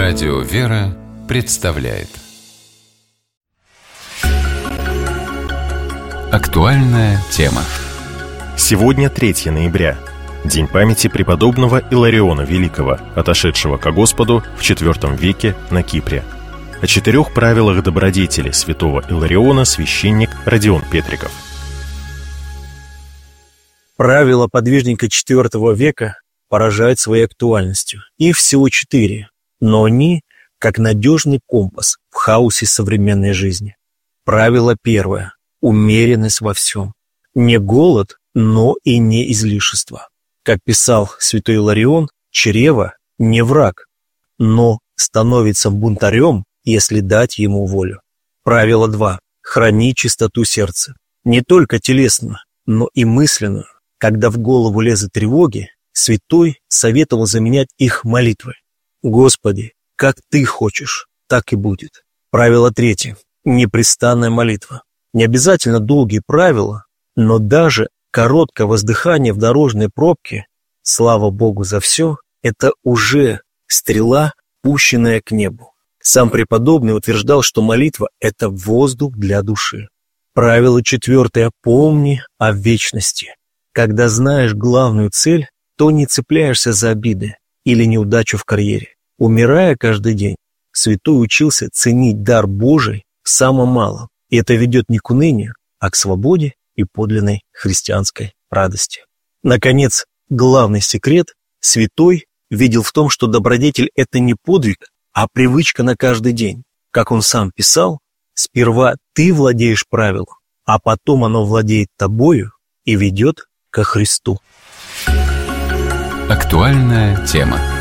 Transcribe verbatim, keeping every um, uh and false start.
Радио «Вера» представляет актуальная тема. Сегодня третьего ноября, день памяти преподобного Илариона Великого, отошедшего ко Господу в четвёртом веке на Кипре. О четырех правилах добродетели святого Илариона священник Родион Петриков. Правила подвижника четвёртого века поражают своей актуальностью. Их всего четыре, но они как надежный компас в хаосе современной жизни. Правило первое – умеренность во всем. Не голод, но и не излишество. Как писал святой Иларион, чрево не враг, но становится бунтарем, если дать ему волю. Правило два – храни чистоту сердца. Не только телесно, но и мысленную. Когда в голову лезут тревоги, святой советовал заменять их молитвой. «Господи, как Ты хочешь, так и будет». Правило третье – непрестанная молитва. Не обязательно долгие правила, но даже короткое воздыхание в дорожной пробке, слава Богу за все, это уже стрела, пущенная к небу. Сам преподобный утверждал, что молитва – это воздух для души. Правило четвертое – помни о вечности. Когда знаешь главную цель, то не цепляешься за обиды или неудачу в карьере. Умирая каждый день, святой учился ценить дар Божий в самом малом. И это ведет не к унынию, а к свободе и подлинной христианской радости. Наконец, главный секрет святой видел в том, что добродетель – это не подвиг, а привычка на каждый день. Как он сам писал, сперва ты владеешь правилом, а потом оно владеет тобою и ведет ко Христу. Актуальная тема.